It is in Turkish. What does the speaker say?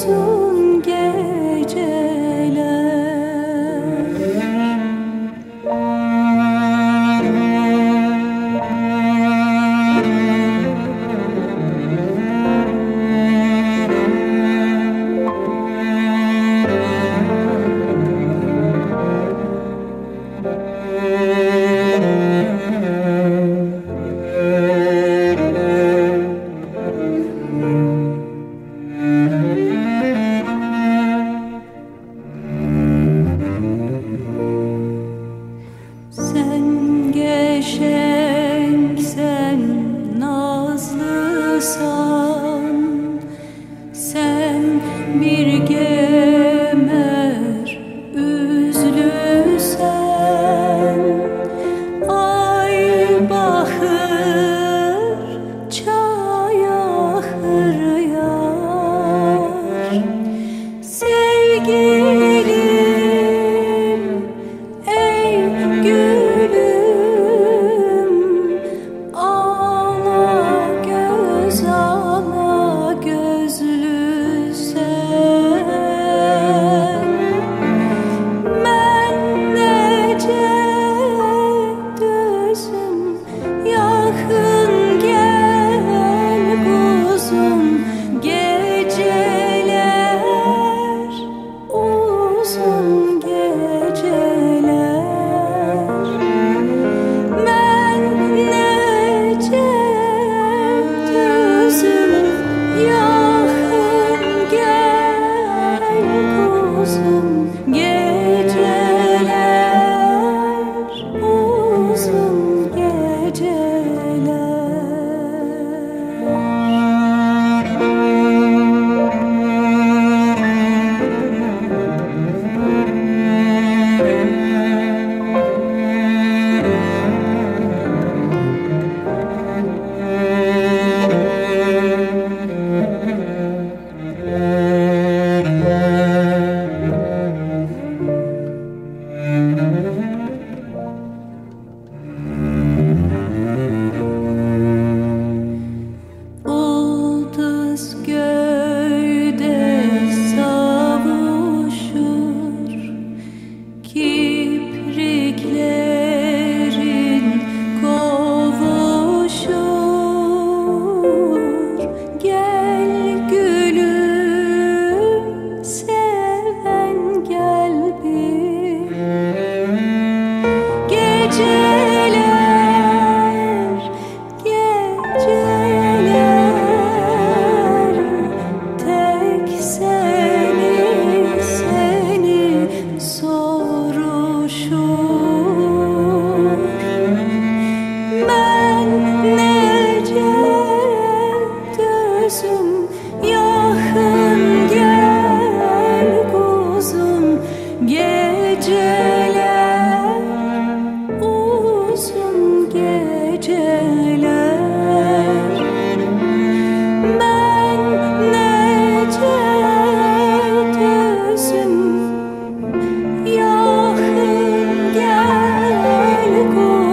uzun geceler. Sen gevşeksen, nazlısan, sen bir gemer üzlüsen, ay bahır çay ahır yar. Sevgilim, ey gülüm, ağla gözlü sen. Ben nece düzüm, yakın gel kuzum, geceler uzun geceler. Ben nece düzüm, yakın gel kuzum, geceler uzun geceler. Ulduz göğde savuşur, kipriklerin kovuşur. Gel gülüm, seven gel bir. Geceler, geceler, tek seni soruşur. Ben nece düzüm, yakın gel kuzum, geceler uzun geceler. Ben nece düzüm, yakın gel kuzum,